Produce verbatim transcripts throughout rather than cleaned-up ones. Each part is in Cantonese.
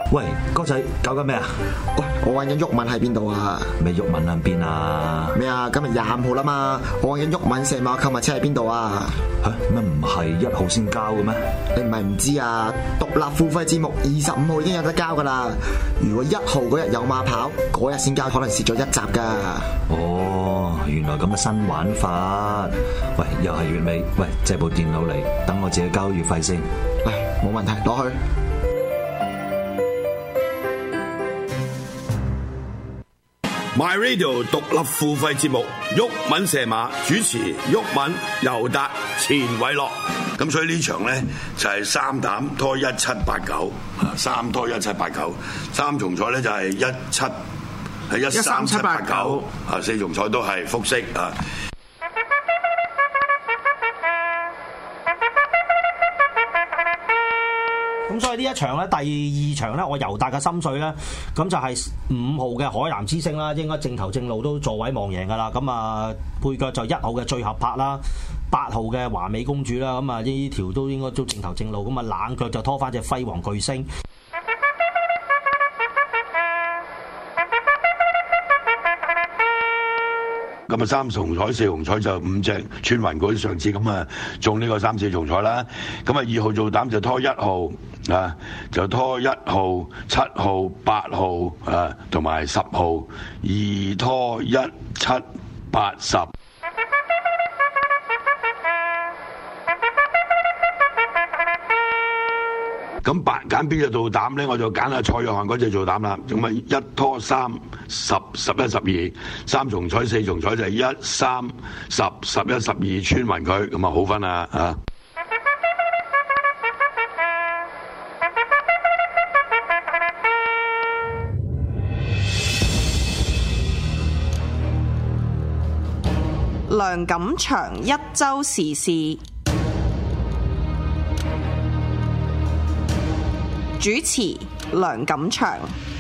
喂，哥仔搞緊咩啊？ 喂，我揾緊毓民喺邊度啊？ 咩毓民喺邊啊？ 咩啊？今日廿五號啦嘛，我揾緊毓民射馬購物車喺邊度啊？ 吓，咩唔係一號先交嘅咩？ 你唔係唔知啊？獨立付費節目二十五號已經有得交噶啦。如果一號嗰日有馬跑，嗰日先交，可能蝕咗一集噶。 哦，原來咁嘅新玩法。喂，又係月尾，喂，借部電腦嚟，等我自己交月費先。 嚟，冇問題，攞去。 My Radio 獨立付費節目，毓民射馬主持，毓民、尤達、錢偉樂。咁所以呢場咧就係、是、三膽拖一七八九，三拖一七八九，三重彩咧就係一七係一三七八九，啊四重彩都係複式啊。 咁所以呢一場咧，第二場咧，我尤達嘅心水咧，咁就係五號嘅海南之星啦，應該正頭正路都座位望贏噶啦。咁啊，配腳就一號嘅最合拍啦，八號嘅華美公主啦。咁啊，呢條都應該都正頭正路。咁啊，冷腳就拖翻隻輝煌巨星。 咁啊，三重彩、四重彩就五隻穿雲嗰啲上次咁啊，中呢個三四重彩啦。咁啊，二號做膽就拖一號啊，就拖一號、七號、八號啊，同埋十號，二拖一七八十。咁八揀邊隻做膽咧？我就揀阿蔡約翰嗰隻做膽啦。咁啊，一拖三十十一十二，三重彩四重彩就係一三十十一十二穿勻佢，咁啊好分啊嚇！ 梁錦祥一週時事主持梁錦祥。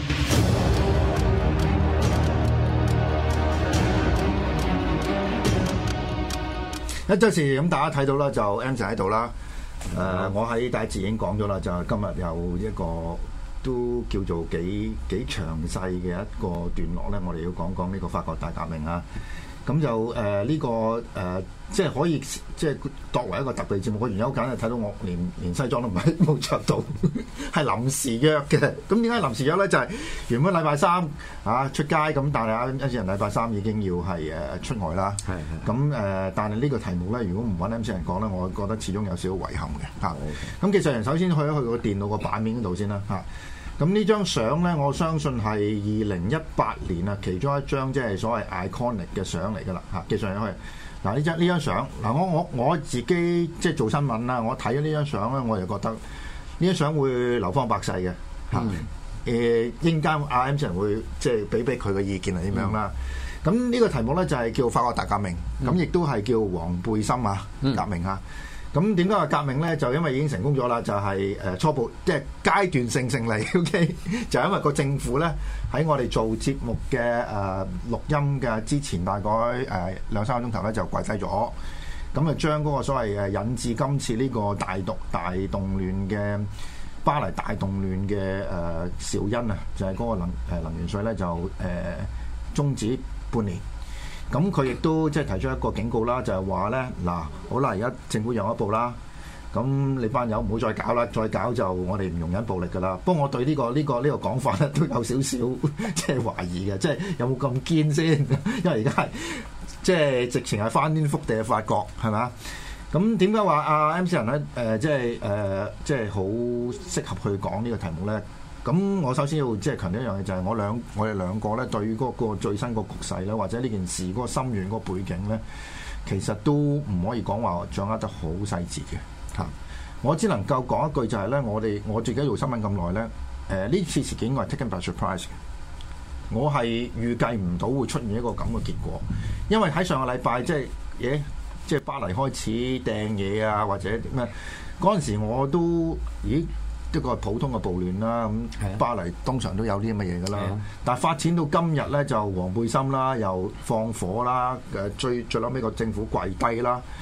一週時事咁大家睇到啦，就 M 仔喺度啦。誒、呃，我喺第一節已經講咗啦，就係今日有一個都叫做幾幾詳細嘅一個段落咧，我哋要講講呢個法國大革命啊。咁就誒呢、呃這個誒、呃，即係可以即係作為一個特別節目嘅原因，好簡單，睇到我連連西裝都唔係冇着到，係臨時約嘅。咁點解臨時約咧？就係、是、原本禮拜三啊出街咁，但係啊一啲人禮拜三已經要係誒出外啦。係係。咁誒、呃，但係呢個題目咧，如果唔揾 M C 人講咧，我覺得始終有少少遺憾嘅嚇。咁技術人首先去一去個電腦個版面嗰度先啦嚇。咁呢張相咧，我相信係二零一八年啊，其中一張即係所謂 iconic 嘅相嚟㗎啦嚇。記上去嗱呢張呢張相嗱，我我我自己即係做新聞啦，我睇咗呢張相咧，我就覺得呢張相會流芳百世嘅嚇。誒應間阿 M 人會即係俾俾佢嘅意見係點樣啦。咁呢、嗯、個題目咧就係叫法國大革命，咁亦都係叫黃背心啊革命啊。咁點解話革命咧？就因為已經成功咗啦，就係、是、誒初步即係階段性勝利。OK，就係因為個政府咧喺我哋做節目嘅誒、呃、錄音嘅之前，大概誒、呃、兩三個鐘頭咧就跪低咗。咁啊將嗰個所謂誒引致今次呢個大動大動亂嘅巴黎大動亂嘅誒肇因啊，就係、是、嗰個能誒能源稅咧就誒終、呃、止半年。咁佢亦都即係提出一個警告啦，就係話咧嗱，好啦，而家政府讓一步啦，咁你班友唔好再搞啦，再搞就我哋唔容忍暴力噶啦。不過我對呢、呢個呢、呢個呢、呢個講法咧都有少少即係懷疑嘅，即係有冇咁堅先？因為而家係即係直情係翻天覆地嘅法國，係咪啊？咁點解話阿 M C 人咧誒即係誒即係好適合去講呢個題目咧？咁我首先要即係強調一樣嘢，就係我兩我哋兩個咧對於嗰個最新個局勢咧，或者呢件事嗰個深遠嗰個背景咧，其實都唔可以講話掌握得好細節嘅嚇。我只能夠講一句就係咧，我哋我自己做新聞咁耐咧，誒、呃、呢次事件我係 taken by surprise 嘅，我係預計唔到會出現一個咁嘅結果，因為喺上個禮拜即係嘢即係巴黎開始掟嘢啊，或者咩嗰陣時我都咦？一個普通嘅暴亂啦，咁巴黎通常都有啲咁嘅嘢噶啦。但係發展到今日咧，就黃背心啦，又放火啦，誒最最撚尾個政府跪低啦。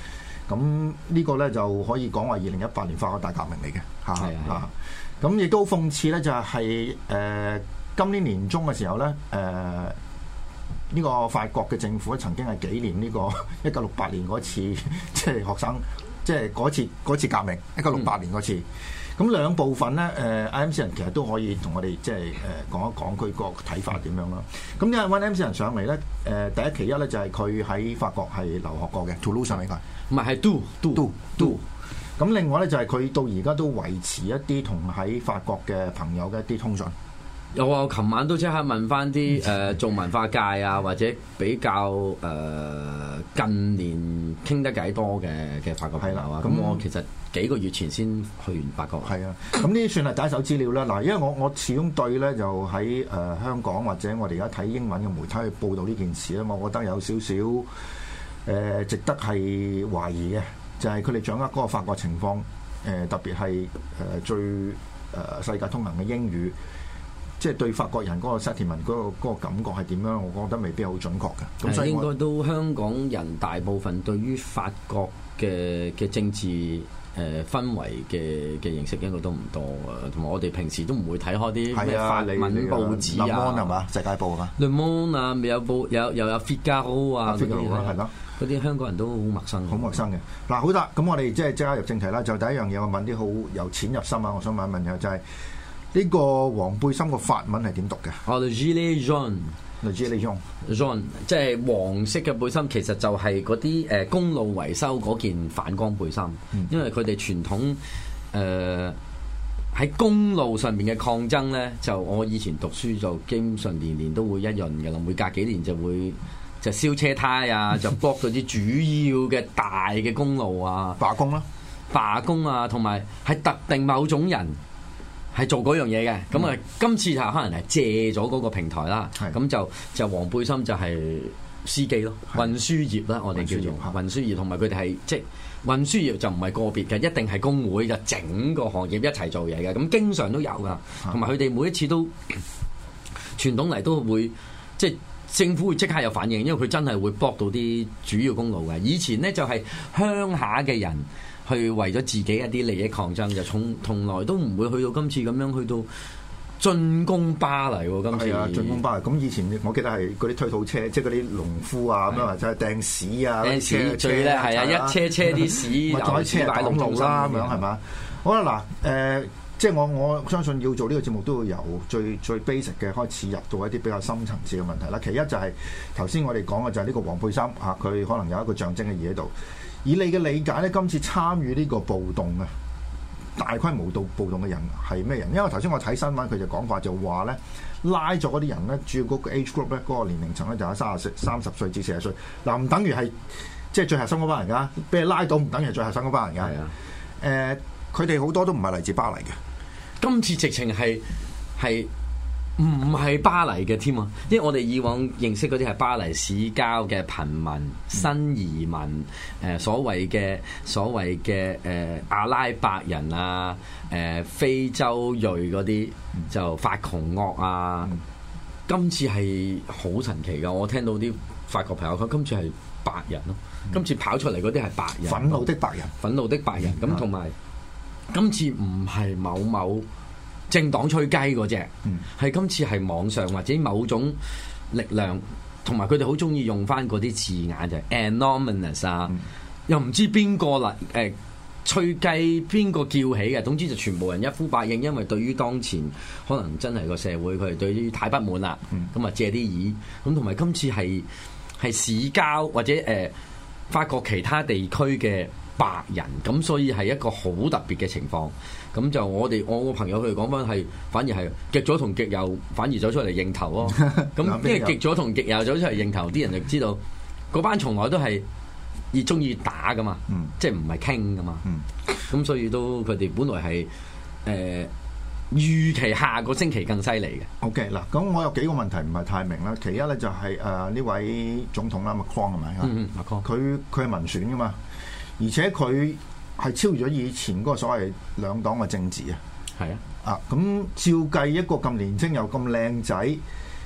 咁呢個咧就可以講話二零一八年法國大革命嚟嘅嚇嚇。咁亦都諷刺咧，就係、是、誒、呃、今年年中嘅時候咧，誒、呃、呢、這個法國嘅政府曾經係紀念呢個一九六八年嗰次，即係學生即係嗰次嗰次革命，一九六八年嗰次。咁、嗯、兩部分咧，誒、呃、I M C 人其實都可以同我哋即係誒講一講佢個睇法點樣啦。咁因為揾 I M C 人上嚟咧，誒、呃、第一其一咧就係佢喺法國係留學過嘅 Toulouse 上嚟㗎， 唔係係 do do do do。咁另外咧就係佢到而家都維持一啲同喺法國嘅朋友嘅一啲通訊。 有啊，我琴晚都即刻問翻啲誒做文化界啊，或者比較誒、呃、近年傾得偈多嘅嘅法國朋友啊。咁我其實幾個月前先去完法國。係啊，咁呢啲算係第一手資料啦。嗱，因為我我始終對咧就喺誒、呃、香港或者我哋而家睇英文嘅媒體去報導呢件事咧，我覺得有少少誒、呃、值得係懷疑嘅。就係佢哋掌握嗰個法國情況，誒、呃、特別係誒、呃、最誒、呃、世界通行嘅英語，即係對法國人嗰個 sentiment 嗰個嗰個感覺係點樣？我覺得未必係好準確嘅。咁所以應該都香港人大部分對於法國嘅嘅政治誒、呃、氛圍嘅嘅認識應該都唔多啊，同埋我哋平時都唔會睇開啲咩法文報紙啊， Le Monde 係嘛？世界報啊 Le Monde 啊，有報有又有 Figaro 啊嗰啲係咯。嗰啲香港人都好陌生，好陌生嘅。嗱，好啦，咁我哋即係即刻入正題啦。就第一樣嘢，我問啲好由淺入深啊。我想問一問嘅就係、是、呢個黃背心個法文係點讀嘅？哦 le gilet jaune，le gilet jaune，jaune 即係黃色嘅背心，其實就係嗰啲誒公路維修嗰件反光背心，嗯、因為佢哋傳統誒喺、呃、公路上面嘅抗爭咧，就我以前讀書就基本上年年都會一樣嘅啦，每隔幾年就會。就燒車胎啊，就 block 咗啲主要嘅大嘅公路啊，罷工啦，罷工啊，同埋係特定某種人係做嗰樣嘢嘅。咁啊、嗯，今次就可能係借咗嗰個平台啦。咁是就就黃背心就係司機咯，是運輸業啦，我哋叫做運輸業，同埋佢哋係即係運輸業就唔係個別嘅，一定係工會嘅整個行業一齊做嘢嘅。咁經常都有噶，同埋佢哋每一次都傳統嚟都會即係。政府會即刻有反應，因為佢真係會block到啲主要公路嘅。以前呢，就係、是、鄉下嘅人去為咗自己一啲利益抗爭，就從從來都唔會去到今次咁樣去到進攻巴黎喎。今次係啊，進攻巴黎。咁以前我記得係嗰啲推土車，即係嗰啲農夫啊咁樣，或者係掟屎啊，掟屎最咧係啊，一車車啲屎，再車大公路啦咁樣係嘛？好啦嗱，誒、呃。即係我我相信要做呢個節目都會由最最 basic 嘅開始入到一啲比較深層次嘅問題啦。其一就係頭先我哋講嘅就係呢個黃背心嚇，佢可能有一個象徵嘅嘢喺度。以你嘅理解咧，今次參與呢個暴動啊，大規模到暴動嘅人係咩人？因為頭先我睇新聞，佢就講法就話咧，拉咗嗰啲人咧，主要嗰個 age group 咧，嗰個年齡層咧就係三十歲、三十歲至四十歲。嗱，唔等於係即係最核心嗰班人㗎，俾你拉到唔等於係最核心嗰班人㗎。係啊，誒，佢哋好多都唔係嚟自巴黎嘅。今次直情係係唔係巴黎嘅添啊？因為我哋以往認識嗰啲係巴黎市郊嘅貧民、新移民，誒、呃、所謂嘅所謂嘅誒、呃、阿拉伯人啊，誒、呃、非洲裔嗰啲就發窮惡啊。今次係好神奇㗎，我聽到啲法國朋友講，今次係白人咯。今次跑出嚟嗰啲係白人，憤怒的白人，憤怒的白人。咁同埋。今次唔係某某政黨吹雞嗰隻，係、嗯、今次係網上或者某種力量，同埋佢哋好中意用翻嗰啲字眼就係 anonymous 啊，嗯、又唔知邊個啦誒吹雞邊個叫起嘅，總之就全部人一呼百應，因為對於當前可能真係個社會佢哋對於太不滿啦，咁啊、嗯、借啲意，咁同埋今次係係市郊或者誒、呃、法國其他地區嘅。白人咁，所以係一個好特別嘅情況。咁就我哋我個朋友佢哋講翻係，反而係極左同極右反而走出嚟認頭咯。咁因為極左同極右走出嚟認頭，啲人就知道嗰班從來都係熱中意打噶嘛，嗯、即係唔係傾噶嘛。咁、嗯、所以都佢哋本來係誒、呃、預期下個星期更犀利嘅。OK 嗱，咁我有幾個問題唔係太明啦。其一咧就係誒呢位總統啦，Macron 係咪啊？佢佢係民選噶嘛？而且佢係超越咗以前嗰個所謂兩黨嘅政治啊，係啊，啊咁照計一個咁年輕又咁靚仔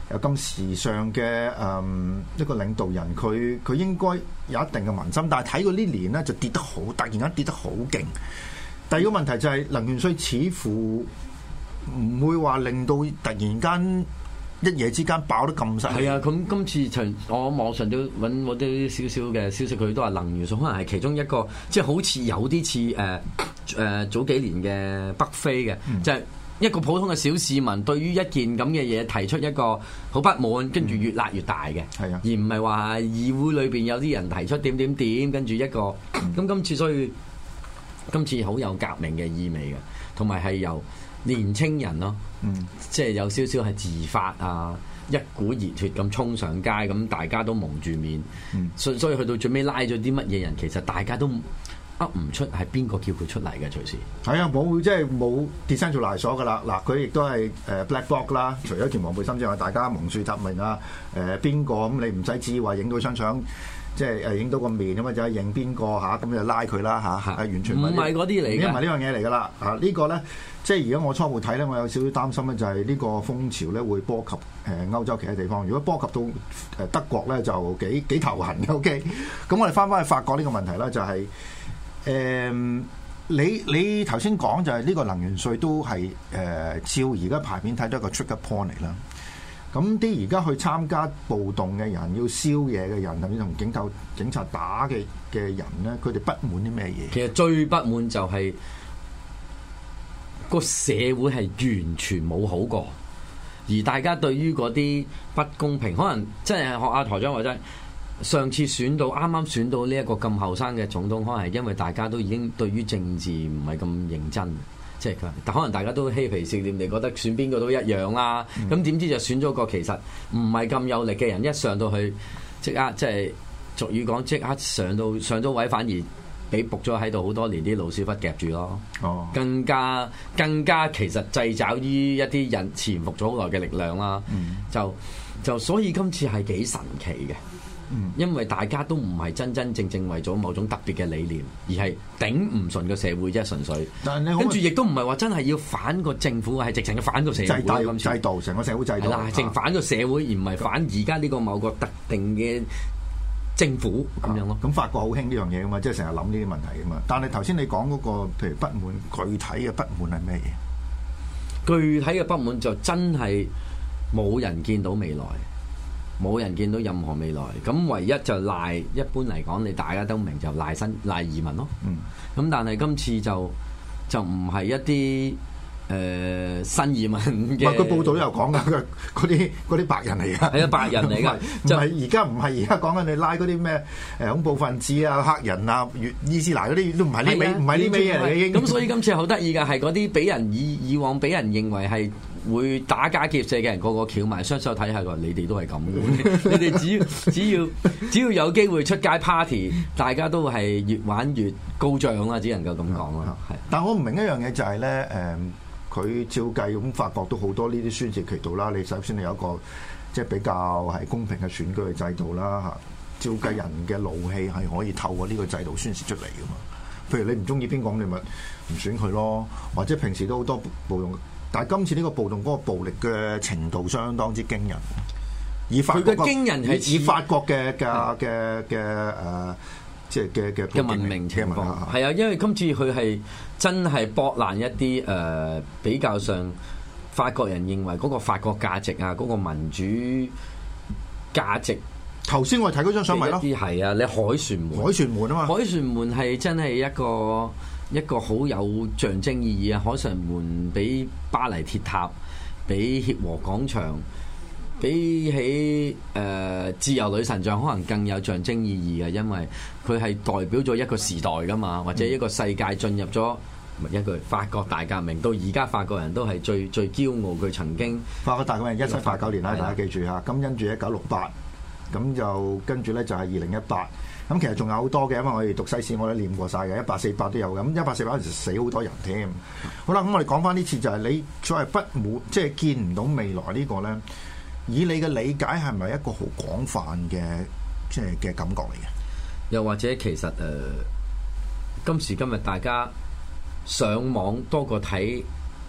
有咁時尚嘅誒、嗯、一個領導人，佢佢應該有一定嘅民心，但係睇過呢年咧就跌得好，突然間跌得好勁。第二個問題就係能源稅似乎唔會話令到突然間一夜之間爆得咁犀利。 係啊，咁今次從我網上都揾揾啲少少嘅消息，佢都話能源稅可能係其中一個，即係好似有啲似誒誒早幾年嘅北非嘅，嗯、就係一個普通嘅小市民對於一件咁嘅嘢提出一個好不滿，跟住越辣越大嘅， 係啊、 而唔係話議會裏邊有啲人提出點點點，跟住一個咁、嗯、今次所以今次好有革命嘅意味嘅，同埋係由年青人咯，嗯、即係有少少係自發啊，一股熱血咁衝上街，咁大家都蒙住面，嗯、所以所以去到最尾拉咗啲乜嘢人，其實大家都噏唔出係邊個叫佢出嚟嘅，隨時係啊，冇即係冇 decentralize 咗噶啦。嗱，佢亦都係誒 black box 啦，除咗件黃背心之外，大家蒙樹答名啊，誒邊個咁你唔使指意話影到張相。即係誒影到個面咁啊，就係認邊個嚇，咁就拉佢啦嚇，係完全唔係嗰啲嚟嘅， 唔係呢樣嘢嚟㗎啦。啊，呢個咧，即係而家我初步睇咧，我有少少擔心咧，就係呢個風潮咧會波及誒歐洲其他地方。如果波及到誒德國咧，就幾幾頭痕嘅。OK，咁我哋翻返去法國呢個問題啦，就係、是、誒、呃、你你頭先講就係呢個能源稅都係誒、呃、照而家牌面睇到一個 trigger point 嚟啦。咁啲而家去參加暴動嘅人，要燒嘢嘅人，甚至同警察警察打嘅嘅人咧，佢哋不滿啲咩嘢？ 其實最不滿就係、是、個社會係完全冇好過，而大家對於嗰啲不公平，可能真係學阿台長話齋，上次選到啱啱選到呢一個咁後生嘅總統，可能係因為大家都已經對於政治唔係咁認真。即係佢，但可能大家都嬉皮笑臉，你覺得選邊個都一樣啦。咁點、嗯、知就選咗個其實唔係咁有力嘅人，一上到去即刻即係俗語講，即刻上到上咗位，反而俾仆咗喺度好多年啲老屎忽夾住咯。哦，更加更加其實掣肘於一啲人潛伏咗好耐嘅力量啦。嗯、就就所以今次係幾神奇嘅。嗯、因為大家都唔係真真正正為咗某種特別嘅理念，而係頂唔順個社會啫，純粹。但係你跟住亦都唔係話真係要反個政府，係直情要反個社會。制度制度成個社會制度。係啦，淨反個社會，而唔係反而家呢個某個特定嘅政府咁樣咯。 咁、啊、法國好興呢樣嘢噶嘛，即係成日諗呢啲問題噶嘛。但係頭先你講嗰個譬如不滿，具體嘅不滿係咩嘢？ 具體嘅不滿就真係冇人見到未來。冇人見到任何未來，咁唯一就賴，一般嚟講，你大家都明就賴新賴移民咯。嗯，咁但係今次就就唔係一啲誒、呃、新移民嘅。 唔係佢報道都有講噶，嗰啲嗰啲白人嚟噶。 係啊，白人嚟噶， 就係而家唔係而家講緊你拉嗰啲咩誒恐怖分子啊、黑人啊、越伊斯蘭嗰啲都唔係呢味，唔係呢味嘢嚟嘅。 咁所以今次好得意㗎，係嗰啲俾人以以往俾人認為係會打家劫舍嘅人，個個翹埋雙手睇下，話你哋都係咁嘅。你哋只要只要只要有機會出街 party， 大家都係越玩越高漲啦，只能夠咁講啦。係， 但我唔明一樣嘢就係、是、咧，誒、嗯，佢照計咁法國都好多呢啲宣泄渠道啦。你首先你有一個即係比較係公平嘅選舉嘅制度啦，嚇。照計人嘅怒氣係可以透過呢個制度宣泄出嚟噶嘛。譬如你唔中意邊個，你咪唔選佢咯。或者平時都好多暴動。但係今次呢個暴動嗰個暴力嘅程度相當之驚人，以法國嘅驚人係以法國嘅嘅嘅嘅誒，即係嘅嘅嘅文明情況係啊，因為今次佢係真係駁爛一啲誒、呃、比較上法國人認為嗰個法國價值啊，嗰、嗰個民主價值。 頭先我哋睇嗰張相咪咯， 啲係啊，你凱旋門， 凱旋門啊嘛， 凱旋門係真係一個。一個好有象徵意義啊！凱旋門比巴黎鐵塔、比協和廣場、比起誒、呃、自由女神像，可能更有象徵意義嘅，因為佢係代表咗一個時代噶嘛，或者一個世界進入咗一句法國大革命，到而家法國人都係最最驕傲，佢曾經法國大革命一七八九年啦，大家記住嚇，咁跟住一九六八，咁就跟住咧就係二零一八。咁其實仲有好多嘅，因為我哋讀西史我都念過晒嘅，一八四八都有嘅。咁一八四八嗰陣時死好多人添。好啦，咁我哋講翻呢次就係你所謂不滿，即係見唔到未來呢個咧，以你嘅理解係咪一個好廣泛嘅即係嘅感覺嚟嘅？ 又或者其實誒、呃，今時今日大家上網多過睇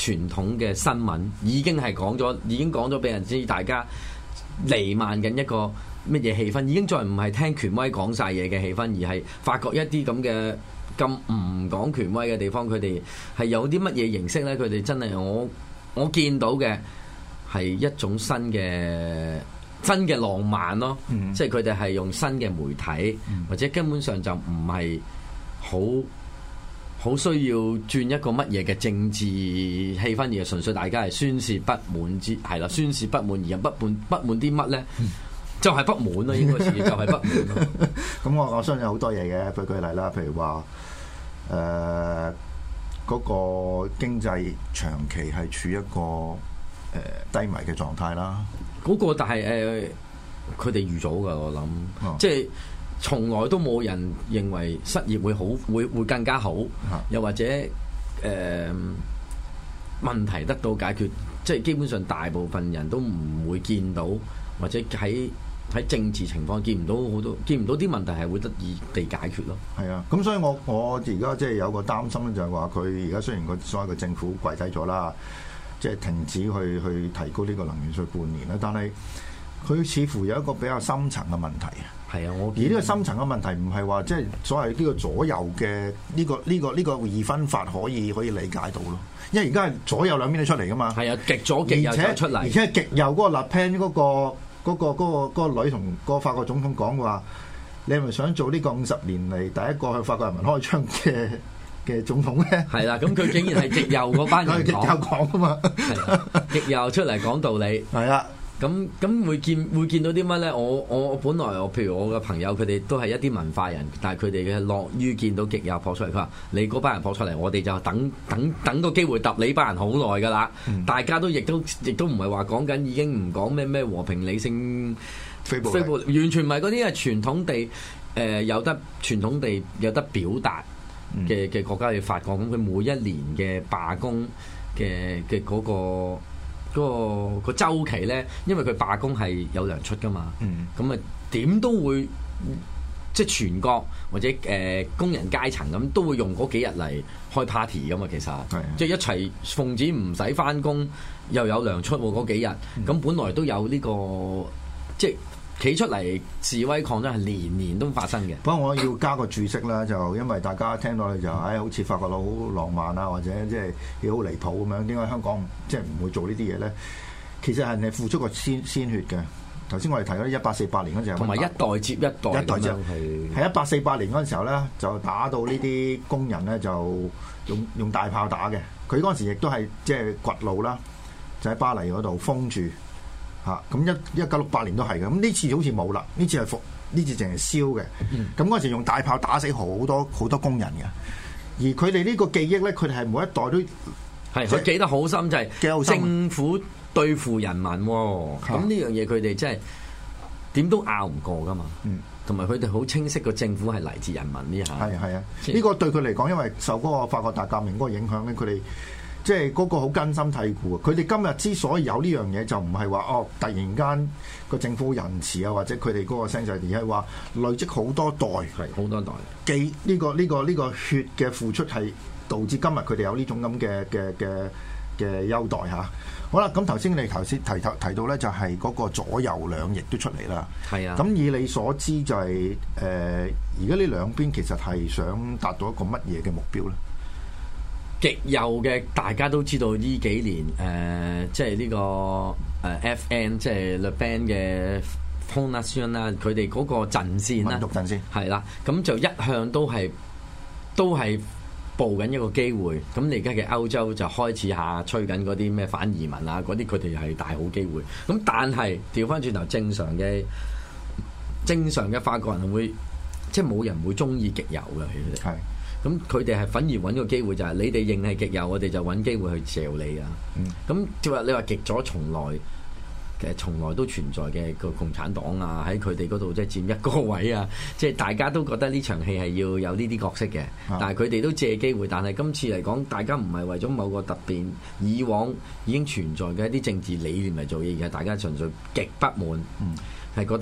傳統嘅新聞，已經係講咗，已經講咗俾人知，大家瀰漫緊一個乜嘢氣氛，已經再唔係聽權威講晒嘢嘅氣氛，而係發覺一啲咁嘅咁唔講權威嘅地方，佢哋係有啲乜嘢形式咧？佢哋真係我我見到嘅係一種新嘅新嘅浪漫咯，嗯、即係佢哋係用新嘅媒體，嗯、或者根本上就唔係好好需要轉一個乜嘢嘅政治氣氛，而係純粹大家係宣泄不滿之係啦，宣泄不滿而又不滿不滿啲乜咧？嗯就係不滿咯，應該是就係不滿咯。 咁我我相信有好多嘢嘅，譬如舉例啦，譬如話誒嗰個經濟長期係處一個誒、呃、低迷嘅狀態啦。 嗰個但係誒佢哋預早㗎，我諗，哦、即係從來都冇人認為失業會好會會更加好，哦、又或者誒、呃、問題得到解決，即係基本上大部分人都唔會見到，或者喺喺政治情況見唔到好多，見唔到啲問題係會得以被解決咯。係啊，咁所以我我而家即係有個擔心咧，就係話佢而家雖然佢所謂嘅政府跪低咗啦，即係停止去去提高呢個能源稅半年啦，但係佢似乎有一個比較深層嘅問題啊。 係啊，我而呢個深層嘅問題唔係話即係所謂呢個左右嘅呢個呢個呢個二分法可以可以理解到咯。因為而家係左右兩邊都出嚟噶嘛。 係啊，極左極右出嚟， 而且極右嗰個 Le Pen 嗰個。嗰、那個嗰、那個那個女同個法國總統講話，你係咪想做呢個五十年嚟第一個向法國人民開槍嘅嘅總統咧？係啦，咁佢竟然係極右嗰班人講，極右講啊嘛，極右出嚟講道理，係啊。咁咁會見會見到啲乜咧？我我我本來我譬如我嘅朋友佢哋都係一啲文化人，但係佢哋嘅樂於見到極右撲出嚟。佢話：你嗰班人撲出嚟，我哋就等等等個機會揼你班人好耐㗎啦。嗯、大家都亦都亦都唔係話講緊已經唔講咩咩和平理性非暴力，完全唔係嗰啲係傳統地誒、呃、有得傳統地有得表達嘅嘅國家去法國。咁佢每一年嘅罷工嘅嘅嗰個。嗰、那個個週期咧，因為佢罷工係有糧出噶嘛，咁啊點都會即係全國或者誒、呃、工人階層咁都會用嗰幾日嚟開 party 噶嘛，其實的即係一齊奉旨唔使翻工又有糧出嗰幾日，咁、嗯、本來都有呢、這個即係企出嚟示威抗爭係年年都發生嘅。 不過我要加個注釋啦，就因為大家聽到你就唉、哎，好似法國佬好浪漫啊，或者即係幾好離譜咁樣，點解香港即係唔會做呢啲嘢咧？其實係你付出過鮮鮮血嘅。頭先我哋提咗一八四八年嗰陣，同埋一代接一代，一代接係喺一八四八年嗰陣時候咧，就打到呢啲工人咧就用用大炮打嘅。佢嗰陣時亦都係即係掘路啦，就喺巴黎嗰度封住。嚇咁一一九六八年都係嘅，咁呢次好似冇啦，呢次係服，呢次淨係燒嘅。咁嗰陣時用大炮打死好多好多工人嘅，而佢哋呢個記憶咧，佢哋係每一代都係佢記得好深，就係政府對付人民。咁呢樣嘢佢哋真係點都拗唔過噶嘛。同埋佢哋好清晰個政府係嚟自人民呢下。係係啊，呢個對佢嚟講，因為受嗰個法國大革命嗰個影響咧，佢哋。即係嗰個好根深蒂固啊！佢哋今日之所以有呢樣嘢，就唔係話哦，突然間個政府仁慈啊，或者佢哋嗰個聲勢，而係話累積好多代，係好多代記呢個呢個呢個血嘅付出，係導致今日佢哋有呢種咁嘅嘅嘅嘅優待嚇。好啦，咁頭先你頭先提提提到咧，就係嗰個左右兩翼都出嚟啦。係啊。咁以你所知就係誒，而家呢兩邊其實係想達到一個乜嘢嘅目標咧？ 極右嘅大家都知道呢幾年誒、呃，即係呢、這個誒、呃、F N 即係 Le Pen 嘅 Front National 啦，佢哋嗰個陣線啦，民族陣線係啦，咁就一向都係都係報緊一個機會。咁你而家嘅歐洲就開始下吹緊嗰啲咩反移民啊，嗰啲佢哋係大好機會。咁但係調翻轉頭，正常嘅正常嘅法國人會即係冇人會中意極右嘅，其實係。咁佢哋係反而揾個機會，就係你哋認係極右，我哋就揾機會去嚼你啊！咁即係話你話極左從來其實從來都存在嘅個共產黨啊，喺佢哋嗰度即係佔一個位啊！即係大家都覺得呢場戲係要有呢啲角色嘅，但係佢哋都借機會。但係今次嚟講，大家唔係為咗某個特別以往已經存在嘅一啲政治理念嚟做嘢，而係大家純粹極不滿，係覺得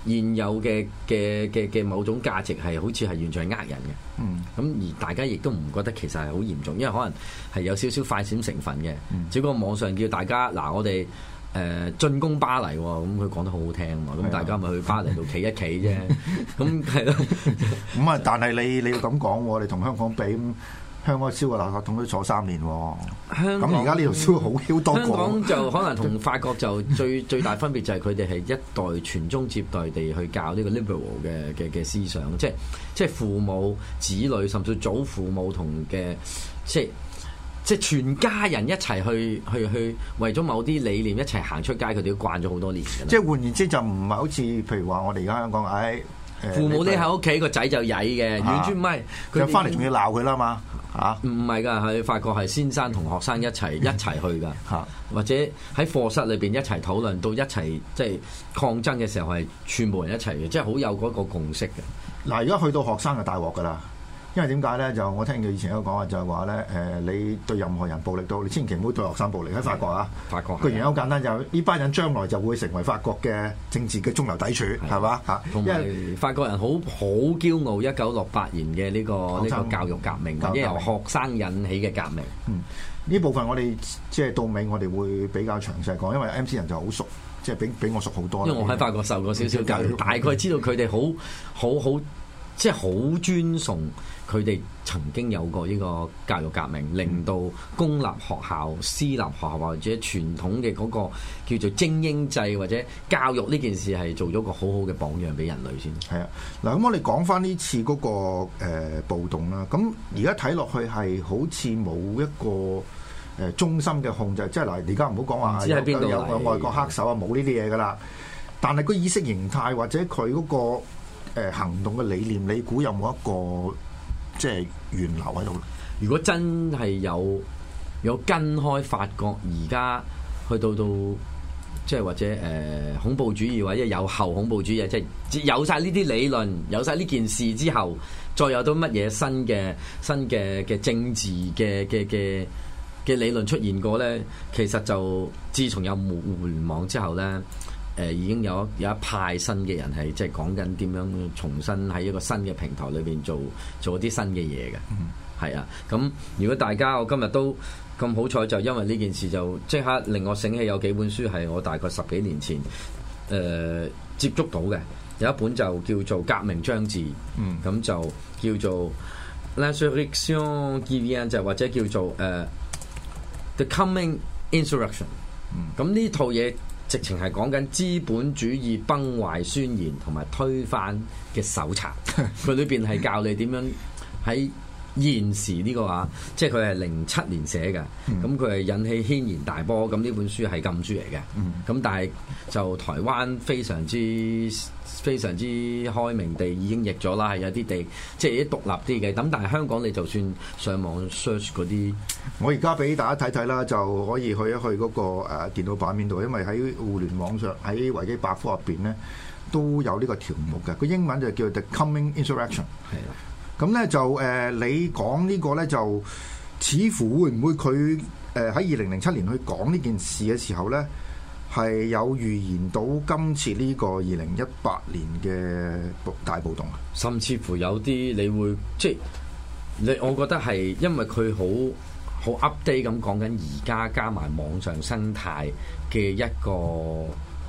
現有嘅嘅嘅嘅某種價值係好似係完全係呃人嘅。 嗯， 咁而大家亦都唔覺得其實係好嚴重，因為可能係有少少快閃成分嘅。嗯、只不過網上叫大家嗱，我哋誒進攻巴黎喎，咁佢講得好好聽嘛，咁大家咪去巴黎度企一企啫。咁係咯。 咁啊，但係你你要咁講喎，你同香港比。香港燒個垃圾桶都坐三年喎，咁而家呢度燒好 Q 多個。 香港就可能同法國就最最大分別就係佢哋係一代傳宗接代地去教呢個 liberal 嘅嘅嘅思想，即係即係父母子女甚至祖父母同嘅即係即係全家人一齊去去去為咗某啲理念一齊行出街，佢哋都慣咗好多年嘅。 即係換言之，就唔係好似譬如話我哋而家香港，唉、哎， 父母匿喺屋企，個仔就曳嘅，完全唔係佢翻嚟仲要鬧佢啦嘛。嚇，唔係㗎，係發覺係先生同學生一齊一齊去㗎，嚇，或者喺課室裏邊一齊討論到一齊即係抗爭嘅時候係全部人一齊嘅，即係好有嗰個共識嘅。 嗱，而家去到學生就大鑊㗎啦。因為點解咧？就我聽佢以前有講話，就係話咧，誒，你對任何人暴力都，你千祈唔好對學生暴力。喺法國啊， 法國個原因好簡單，就呢班人將來就會成為法國嘅政治嘅中流砥柱，係嘛嚇？ 同埋法國人好好驕傲一九六八年嘅呢個呢個教育革命，或者由學生引起嘅革命。 嗯，呢部分我哋即係到尾我哋會比較詳細講，因為 M C 人就好熟，即係比比我熟好多。 因為我喺法國受過少少教育，大概知道佢哋好好好。即係好尊崇佢哋曾經有過呢個教育革命，令到公立學校、私立學校或者傳統嘅嗰個叫做精英制或者教育呢件事係做咗個好好嘅榜樣俾人類先。 係啊，嗱咁我哋講翻呢次嗰個誒暴動啦。咁而家睇落去係好似冇一個誒中心嘅控制，即係嗱，而家唔好講話有有有外國黑手啊，冇呢啲嘢噶啦。但係個意識形態或者佢嗰個誒行動嘅理念，你估有冇一個即係源流喺度？ 如果真係有有跟開法國，而家去到到即係或者誒、呃、恐怖主義或者有後恐怖主義，即係有晒呢啲理論，有晒呢件事之後，再有到乜嘢新嘅新嘅嘅政治嘅嘅嘅嘅理論出現過咧？其實就自從有互互聯網之後咧。誒、呃、已經有有一派新嘅人係即係講緊點樣重新喺一個新嘅平台裏邊做做啲新嘅嘢嘅，係、嗯、啊。咁如果大家我今日都咁好彩，就因為呢件事就即刻令我醒起有幾本書係我大概十幾年前誒、呃、接觸到嘅，有一本就叫做《革命將至》，咁、嗯、就叫做 L'insurrection qui vient，就或者叫做誒、呃、The Coming Insurrection。咁呢、嗯、套嘢。直情係講緊資本主義崩壞宣言同埋推翻嘅手冊，佢裏邊係教你點樣喺現時呢個話，即係佢係零七年寫嘅，咁佢係引起軒然大波，咁呢本書係禁書嚟嘅，咁、嗯、但係就台灣非常之非常之開明地已經譯咗啦，係有啲地即係啲獨立啲嘅，咁但係香港你就算上網 search 嗰啲， 我而家俾大家睇睇啦，就可以去一去嗰、那個誒、呃、電腦版面度，因為喺互聯網上喺維基百科入邊咧都有呢個條目嘅，個英文就叫 The Coming Insurrection。係啦。咁咧就誒、呃，你講呢個咧就似乎會唔會佢誒喺二零零七年去講呢件事嘅時候咧，係有預言到今次呢個二零一八年嘅大暴動啊？ 甚至乎有啲你會即係你，我覺得係因為佢好好 update 咁講緊而家加埋網上生態嘅一個。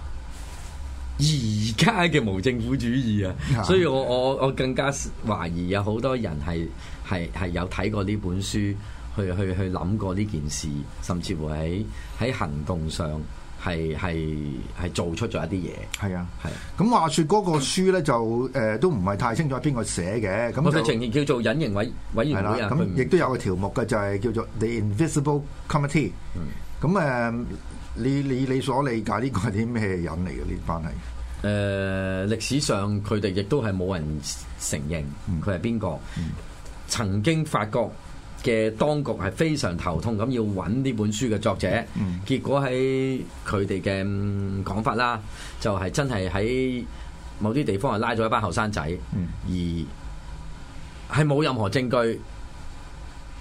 而家嘅無政府主義啊，所以我我我更加懷疑有好多人係係係有睇過呢本書，去去去諗過呢件事，甚至乎喺喺行動上係係係做出咗一啲嘢。係啊，係啊。 咁話說嗰個書咧就誒、呃、都唔係太清楚邊個寫嘅，咁就呈現叫做隱形委委員會啊。 咁亦都有個條目嘅，就係叫做 The Invisible Committee。咁誒、嗯。你你你所理解呢個係啲咩人嚟嘅？呢班係誒歷史上佢哋亦都係冇人承認佢係邊個。嗯、曾經法國嘅當局係非常頭痛咁要揾呢本書嘅作者，嗯、結果喺佢哋嘅講法啦，就係、是、真係喺某啲地方係拉咗一班後生仔，嗯、而係冇任何證據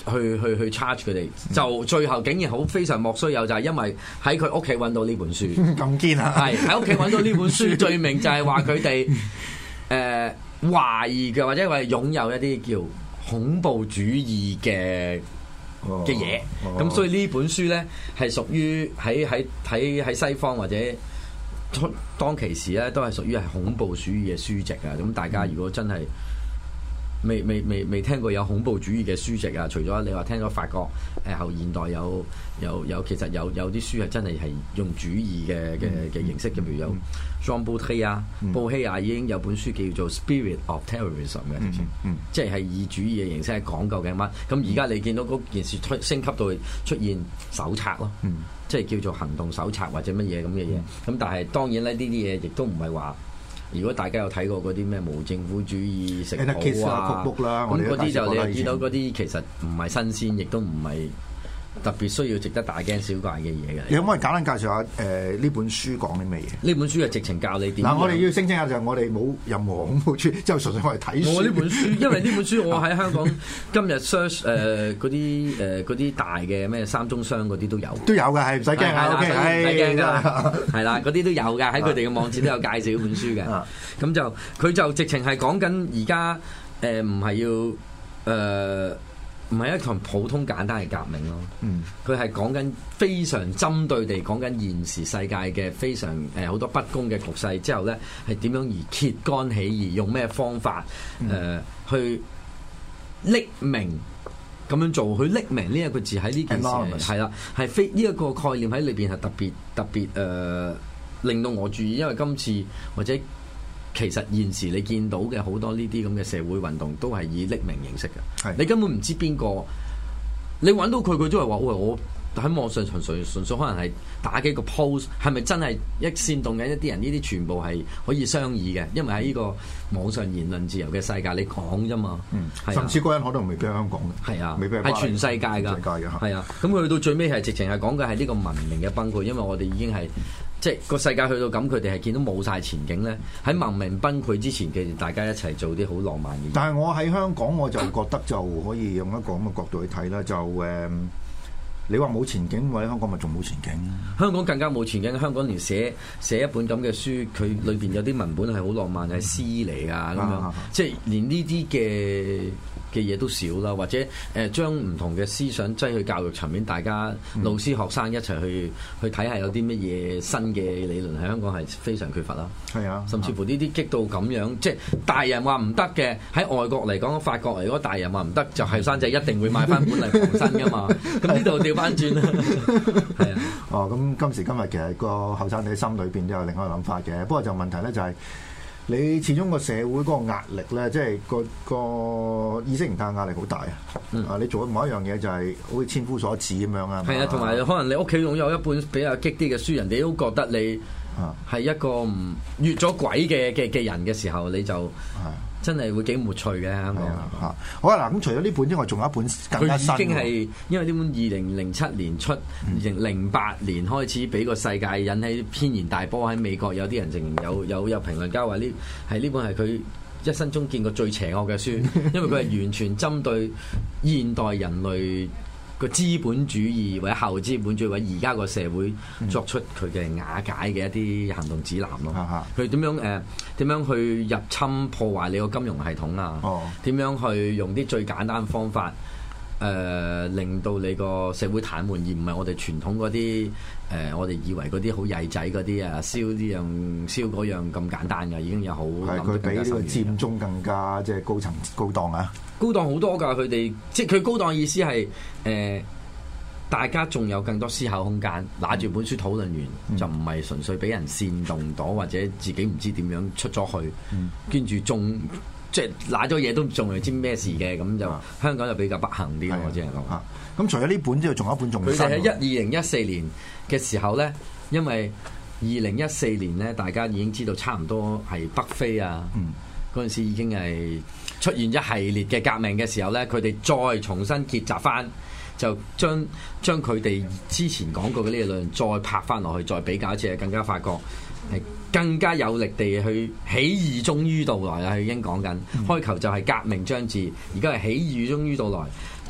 去去去 charge 佢哋，就最後竟然好非常莫須有，就係、是、因為喺佢屋企揾到呢本書， 咁堅啊！ 係喺屋企揾到呢本書，罪名就係話佢哋誒懷疑嘅，或者係擁有一啲叫恐怖主義嘅嘅嘢，咁、哦、所以呢本書咧係屬於喺喺喺喺西方或者當其時咧都係屬於係恐怖主義嘅書籍啊！咁大家如果真係未未未未聽過有恐怖主義嘅書籍啊，除咗你話聽咗法國誒後現代有有有其實有有啲書係真係係用主義嘅嘅嘅形式嘅，譬如有 Jean Baudrillard 啊，布希亞已經有本書叫做 Spirit of Terrorism 嘅，嗯嗯、即係係以主義嘅形式係講究嘅乜。咁而家你見到嗰件事出升級到出現手冊咯，嗯、即係叫做行動手冊或者乜嘢咁嘅嘢。咁、嗯、但係當然咧，呢啲嘢亦都唔係話。如果大家有睇過嗰啲咩無政府主義食譜啊，咁嗰啲就你見到嗰啲其實唔係新鮮，亦都唔係特別需要值得大驚小怪嘅嘢嘅。 你可唔可以簡單介紹下誒呢本書講啲咩嘢？ 呢本書係直情教你點。嗱， 我哋要聲稱下就係我哋冇任何恐怖書，即係純粹我哋睇書。 我呢本書，因為呢本書我喺香港今日 search 誒嗰啲誒嗰啲大嘅咩三中商嗰啲都有， 都有嘅，係唔使驚啊！唔使驚㗎， 係啦，嗰啲都有㗎，喺佢哋嘅網址都有介紹本書嘅。咁就佢就直情係講緊而家誒唔係要誒。呃唔係一場普通簡單嘅革命咯，佢係講緊非常針對地講緊現時世界嘅非常誒好多不公嘅局勢之後咧，係點樣而揭竿起義，用咩方法誒、呃、去匿名咁樣做？佢匿名呢一個字喺呢件事係啦，係非呢一個概念喺裏邊係特別特別誒、呃、令到我注意，因為今次或者。其實現時你見到嘅好多呢啲咁嘅社會運動都係以匿名形式嘅，是你根本唔知邊個，你揾到佢佢都係話喂，我喺網上純粹純粹可能係打幾個 post， 係咪真係一煽動緊一啲人？呢啲全部係可以商議嘅，因為喺呢個網上言論自由嘅世界，你講啫嘛，嗯啊、甚至嗰人可能未必喺香港嘅，係啊， 未必係全世界㗎，係啊，咁佢去到最尾係直情係講嘅係呢個文明嘅崩潰，因為我哋已經係。即係個世界去到咁，佢哋係見到冇晒前景咧。喺文明崩潰之前，其實大家一齊做啲好浪漫嘅嘢。 但係我喺香港，我就覺得就可以用一個咁嘅角度去睇啦。就誒、嗯，你話冇前景，我喺香港咪仲冇前景？ 香港更加冇前景。香港連寫寫一本咁嘅書，佢裏邊有啲文本係好浪漫，係詩嚟㗎咁樣。啊、即係連呢啲嘅。嘅嘢都少啦，或者誒、呃、將唔同嘅思想擠去教育層面，大家老師學生一齊去去睇下有啲乜嘢新嘅理論喺香港係非常缺乏啦。係啊，甚至乎呢啲激到咁樣，即係大人話唔得嘅，喺外國嚟講，法國嚟講，大人話唔得，就後生仔一定會買翻本嚟防身噶嘛。咁呢度調翻轉啦。係啊。 哦，咁今時今日其實個後生仔心裏邊都有另外一個諗法嘅，不過就問題咧就係、是。你始終個社會嗰個壓力咧，即係個個意識形態壓力好大啊！嗯、啊，你做某一樣嘢就係好似千夫所指咁樣啊！ 係啊，同埋可能你屋企擁有一本比較激啲嘅書，人哋都覺得你係一個唔越咗軌嘅嘅嘅人嘅時候，你就真係會幾沒趣嘅香港。 嚇！好啊嗱，咁除咗呢本之外，仲有一本更加新嘅。佢已經係因為呢本二零零七年出，二零零八年開始俾個世界引起軒然大波。喺美國有啲人淨有有有評論家話呢係呢本係佢一生中見過最邪惡嘅書，因為佢係完全針對現代人類個資本主義或者後資本主義或者而家個社會作出佢嘅瓦解嘅一啲行動指南咯。佢點、嗯、樣誒點、呃、樣去入侵破壞你個金融系統啊？點、哦、樣去用啲最簡單方法誒、呃、令到你個社會癱瘓，而唔係我哋傳統嗰啲誒我哋以為嗰啲好曳仔嗰啲啊，燒呢樣燒嗰樣咁簡單㗎，已經有好係佢比呢個佔中更加即係高層高檔啊！ 高檔好多㗎，佢哋即係佢高檔意思係誒、呃，大家仲有更多思考空間，拿住本書討論完，嗯、就唔係純粹俾人煽動到，或者自己唔知點樣出咗去，跟住仲即係拿咗嘢都仲未知咩事嘅，咁就、嗯、香港就比較不幸啲咯，我只係講。 咁除咗呢本之外，仲有一本仲新。佢哋喺一二零一四年嘅時候咧，因為二零一四年咧，大家已經知道差唔多係北非啊，嗰陣、嗯、時已經係。出現一系列嘅革命嘅時候咧，佢哋再重新結集翻，就將將佢哋之前講過嘅呢個理論再拍翻落去，再比較一次，更加發覺係更加有力地去起義終於到來啊！佢已經講緊開頭就係革命將至，而家係起義終於到來。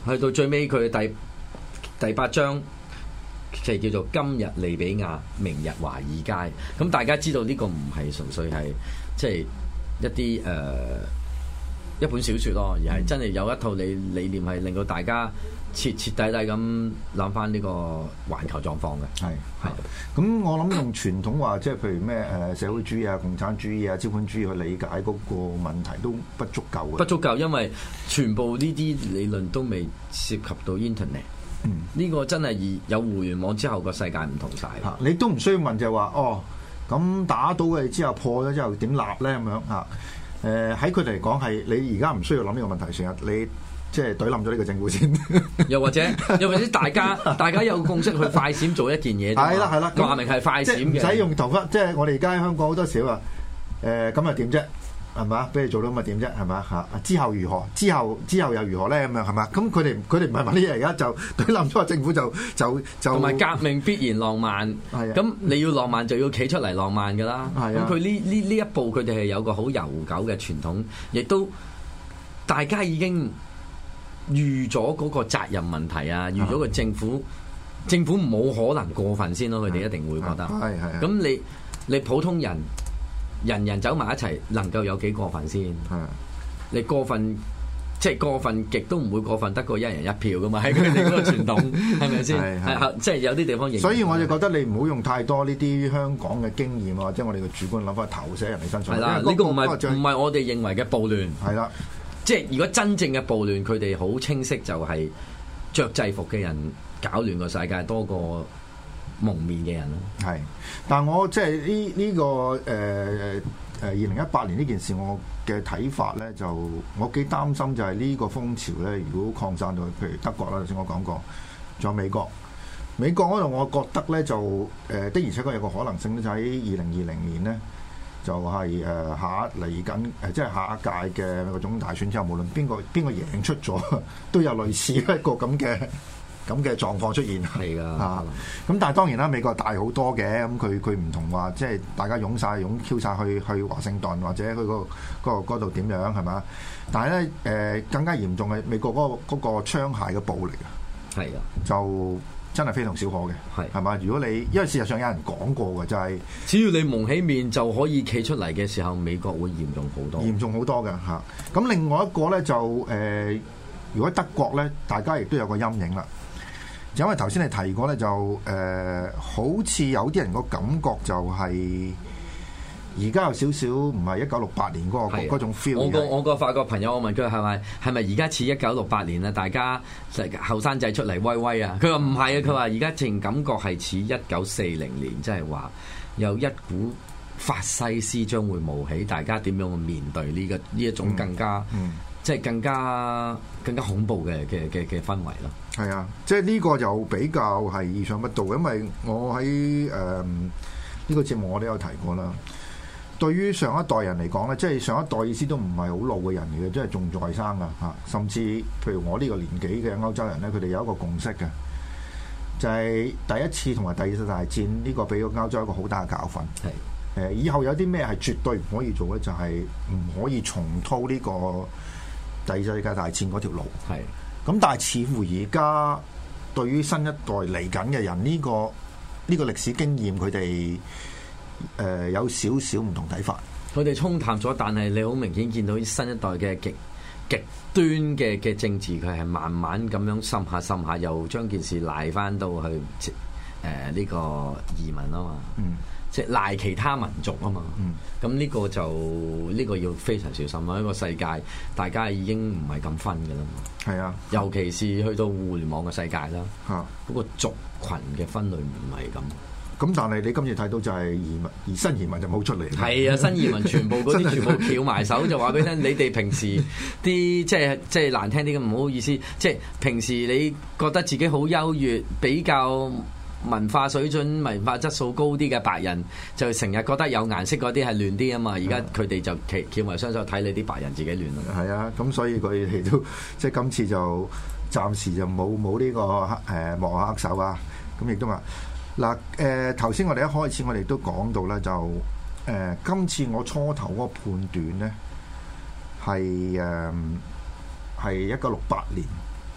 去到最尾佢第第八章就叫做今日利比亞，明日華爾街。咁大家知道呢個唔係純粹係即係一啲誒、呃、一本小説咯，而係真係有一套理理念係令到大家徹徹底底咁諗翻呢個環球狀況嘅。係係。 咁我諗用傳統話，即係譬如咩誒社會主義啊、共產主義啊、資本主義去理解嗰個問題都不足夠嘅。 不足夠，因為全部呢啲理論都未涉及到 Internet。嗯，呢個真係有互聯網之後個世界唔同晒。 嚇，你都唔需要問就係話，哦，咁打到佢之後破咗之後點立咧咁樣嚇？誒喺佢哋嚟講係你而家唔需要諗呢個問題，成日你即係懟冧咗呢個政府先。又或者又或者大家大家有共識去快閃做一件嘢。 係啦係啦， 話明係快閃嘅， 唔使用頭髮。即係我哋而家喺香港好多時話誒咁又點啫？係嘛？俾你做到咁咪點啫？係嘛嚇？之後如何？之後之後又如何咧？咁樣係嘛？咁佢哋佢哋唔係問呢嘢，而家就懟冧咗個政府就就就。 同埋革命必然浪漫。係啊。咁你要浪漫就要企出嚟浪漫㗎啦。係啊。咁佢呢呢呢一步佢哋係有個好悠久嘅傳統，亦都大家已經預咗嗰個責任問題啊，預咗個政府政府冇可能過分先咯，佢哋一定會覺得。係係。咁你你普通人。人人走埋一齊，能夠有幾過分先？係你過分，即係過分極都唔會過分得過一人一票噶嘛？喺佢哋嗰個傳統，係咪先？係係，即係有啲地方。 所以我就覺得你唔好用太多呢啲香港嘅經驗或者我哋嘅主觀諗法投射人哋身上。 係啦，呢個唔係唔係我哋認為嘅暴亂。係啦，即係如果真正嘅暴亂，佢哋好清晰就係着制服嘅人搞亂個世界多過蒙面嘅人咯， 係，但係我即係呢呢個誒誒誒二零一八年呢件事，我嘅睇法咧就我幾擔心就係呢個風潮咧，如果擴散到譬如德國啦，頭先我講過，仲有美國，美國嗰度我覺得咧就誒、呃、的而且確有個可能性咧，就喺二零二零年咧就係、是、誒、呃、下嚟緊誒即係下一屆嘅美國總統大選之後，無論邊個邊個贏出咗，都有類似一個咁嘅。咁嘅狀況出現係㗎，啊咁但係當然啦，美國大好多嘅，咁佢佢唔同話，即係大家湧晒湧 Q 晒去去華盛頓或者去、嗰個嗰度點樣係嘛？但係咧誒更加嚴重係美國嗰、嗰個嗰、嗰個槍械嘅暴力啊，係啊，就真係非同小可嘅，係係嘛？如果你因為事實上有人講過嘅，就係、係、 只要你蒙起面就可以企出嚟嘅時候，美國會嚴重好多， 嚴重好多嘅嚇。咁另外一個咧就誒、呃，如果德國咧，大家亦都有個陰影啦。因為頭先你提過咧，就誒、呃、好似有啲人個感覺就係而家有少少唔係一九六八年嗰、那個嗰種 feel。 我個我個法國朋友，我問佢係咪係咪而家似一九六八年啊？大家後生仔出嚟威威啊！佢話唔係啊，佢話而家淨感覺係似一九四零年，即係話有一股法西斯將會冒起，大家點樣去面對呢、這個呢一種更加？嗯嗯即係更加更加恐怖嘅嘅嘅嘅氛圍咯。 係啊，即係呢個就比較係意想不到，因為我喺誒呢個節目我都有提過啦。對於上一代人嚟講咧，即係上一代意思都唔係好老嘅人嚟嘅，即係仲在生啊嚇。甚至譬如我呢個年紀嘅歐洲人咧，佢哋有一個共識嘅，就係、是、第一次同埋第二次大戰呢、這個俾咗歐洲一個好大嘅教訓。係誒，以後有啲咩係絕對唔可以做咧，就係、是、唔可以重蹈呢、這個第二次世界大戰嗰條路，係咁，但係似乎而家對於新一代嚟緊嘅人呢、這個呢、這個歷史經驗，佢哋誒有少少唔同睇法。 佢哋沖淡咗，但係你好明顯見到新一代嘅極極端嘅嘅政治，佢係慢慢咁樣滲下滲下，又將件事賴翻到去誒呢、呃這個移民啊嘛。嗯。即係賴其他民族啊嘛，咁呢、嗯、個就呢、呢個要非常小心啦。一個世界大家已經唔係咁分嘅啦嘛，係啊，尤其是去到互聯網嘅世界啦，嚇嗰、啊、個族群嘅分類唔係咁。 咁但係你今次睇到就係移民，而新移民就冇出嚟。 係啊，新移民全部嗰啲全部翹埋手，就話俾你聽，你哋平時啲即係即係難聽啲咁，唔好意思，即係平時你覺得自己好優越，比較文化水準、文化質素高啲嘅白人，就成日覺得有顏色嗰啲係亂啲啊嘛。而家佢哋就翹翹埋雙手睇你啲白人自己亂咯。 係啊，咁所以佢哋都即係今次就暫時就冇冇呢個誒幕後黑手啊。咁亦都話嗱誒頭先我哋一開始我哋都講到咧，就誒、呃、今次我初頭嗰個判斷咧係誒係一九六八年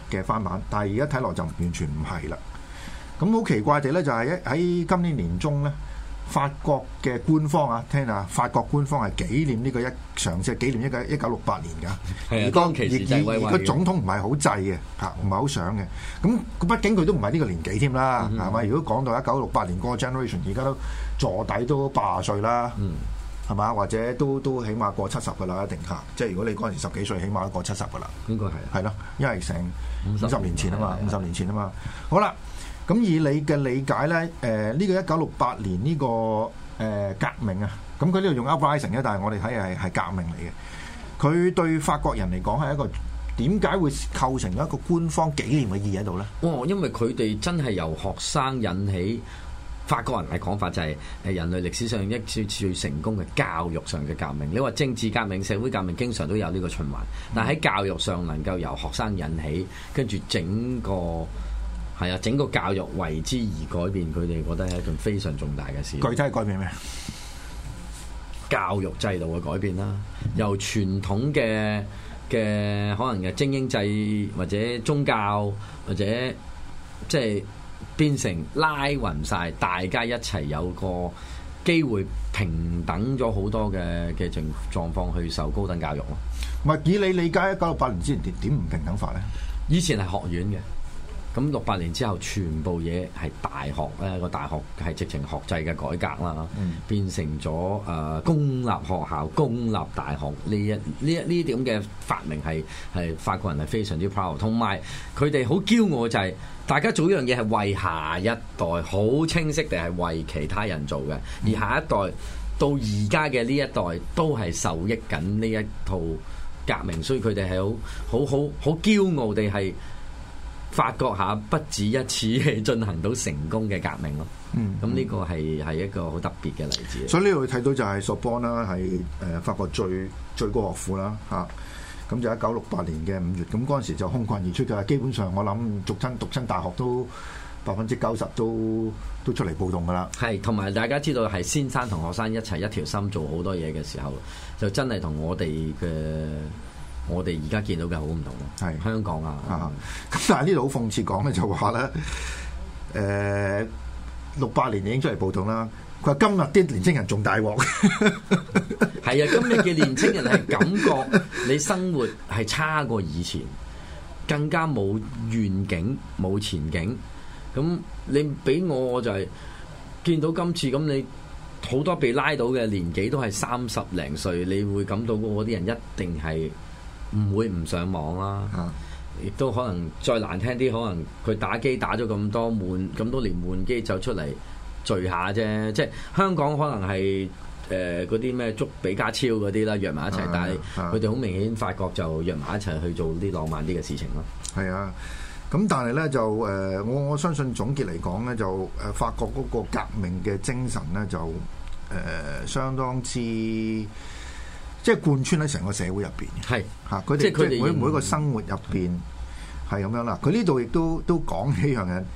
嘅翻版，但係而家睇落就完全唔係啦。咁好奇怪地咧，就係喺今年年中咧，法國嘅官方啊，聽下法國官方係紀念呢個一嘗試紀念一個一九六八年㗎。 係啊， 而當其時就係威威個總統唔係好制嘅嚇，唔係好想嘅。咁畢竟佢都唔係呢個年紀添啦，係嘛、嗯？如果講到一九六八年嗰個 generation，而家都坐底都八十歲啦。嗯係嘛？或者都都起碼過七十噶啦，一定嚇。即係如果你嗰陣時十幾歲，起碼都過七十噶啦。應該係係咯，因為成五十年前啊嘛，五十年前啊嘛。好啦，咁以你嘅理解咧，誒、呃、呢、這個一九六八年呢、這個誒、呃、革命啊，咁佢呢度用 uprising 咧，但係我哋睇係係革命嚟嘅。佢對法國人嚟講係一個點解會構成一個官方紀念嘅意義喺度咧？ 哦，因為佢哋真係由學生引起。法國人嘅講法就係誒人類歷史上一次最成功嘅教育上嘅革命。你話政治革命、社會革命經常都有呢個循環，但喺教育上能夠由學生引起，跟住整個係啊整個教育為之而改變，佢哋覺得係一件非常重大嘅事。 具體係改變咩？ 教育制度嘅改變啦，由傳統嘅嘅可能嘅精英制或者宗教或者即係。變成拉勻晒，大家一齊有個機會平等咗好多嘅嘅情狀況去受高等教育咯。 唔係以你理解一九六八年之前點點唔平等法咧？ 以前係學院嘅，咁六八年之後全部嘢係大學咧，個大學係直情學制嘅改革啦，嗯、變成咗誒、呃、公立學校、公立大學呢一呢一呢啲咁嘅發明係係法國人係非常之 proud， 同埋佢哋好驕傲就係、是。大家做一樣嘢係為下一代，好清晰地係為其他人做嘅，而下一代到而家嘅呢一代都係受益緊呢一套革命，所以佢哋係好好好好驕傲地係發覺下不止一次係進行到成功嘅革命咯。嗯，咁呢個係係一個好特別嘅例子。 所以呢度睇到就係索邦啦，係誒法國最最高學府啦，嚇。咁就一九六八年嘅五月，咁嗰陣時就空群而出㗎。基本上我諗讀親讀親大學都百分之九十都都出嚟暴動㗎啦。 係，同埋大家知道係先生同學生一齊一條心做好多嘢嘅時候，就真係同我哋嘅我哋而家見到嘅好唔同咯。係香港啊，咁、 啊、但係呢度好諷刺講咧，就話咧，誒六八年已經出嚟暴動啦。佢話今日啲年青人仲大鑊。 係啊，今日嘅年青人係感覺你生活係差過以前，更加冇願景、冇前景。咁你俾我，我就係見到今次咁，你好多被拉到嘅年紀都係三十零歲，你會感到嗰啲人一定係唔會唔上網啦。亦、啊、都可能再難聽啲，可能佢打機打咗咁多悶咁多年悶機就出嚟聚下啫。即係香港可能係。誒嗰啲咩捉比加超嗰啲啦，約埋一齊，啊、但係佢哋好明顯發覺就約埋一齊去做啲浪漫啲嘅事情咯。係啊，咁但係咧就誒、呃，我我相信總結嚟講咧，就誒法國嗰個革命嘅精神咧，就誒、呃、相當之即係貫穿喺成個社會入邊。係嚇，佢哋即係佢哋每每一個生活入邊係咁樣啦。佢呢度亦都都講起一樣嘢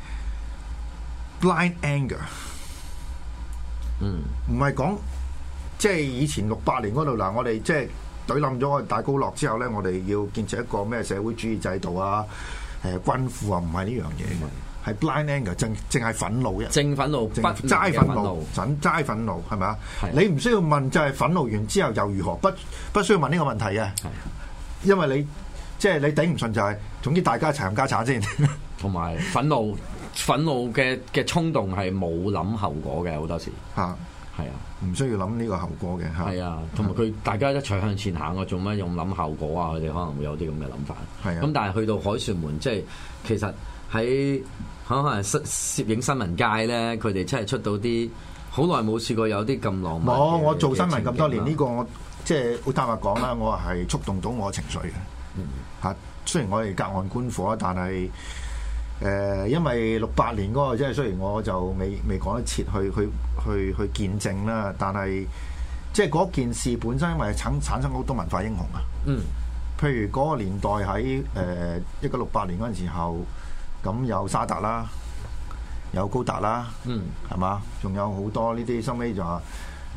blind anger， 嗯，唔係講。即係以前六八年嗰度嗱，我哋即係懟冧咗個大高樂之後咧，我哋要建設一個咩社會主義制度啊？誒、呃，軍富啊，唔係呢樣嘢嘅，係 blind anger，正正係憤怒嘅， 正憤怒， 正齋憤怒，真齋憤怒係咪啊？你唔需要問，就係憤怒完之後又如何？不不需要問呢個問題嘅，因為你即係你頂唔順就係、是，總之大家一齊冚家產先。 同埋憤怒，憤怒嘅嘅衝動係冇諗後果嘅，好多時嚇。係啊， 唔需要諗呢個後果嘅嚇。係啊，同埋佢大家一齊向前行，我做咩用諗後果啊？佢哋可能會有啲咁嘅諗法。係啊，咁但係去到凱旋門，即係其實喺可能攝攝影新聞界咧，佢哋真係出到啲好耐冇試過有啲咁浪漫。 我我做新聞咁多年，呢、呢個我即係好坦白講啦，我係觸動到我情緒嘅。嗯，嚇，雖然我哋隔岸觀火，但係。誒、呃，因為六八年嗰個即係雖然我就未未講得切去去去去見證啦，但係即係嗰件事本身因為產產生好多文化英雄啊。嗯，譬如嗰個年代喺誒一九六八年嗰陣時候，咁有沙特啦，有高達啦，嗯，係嘛？仲有好多呢啲，收尾就話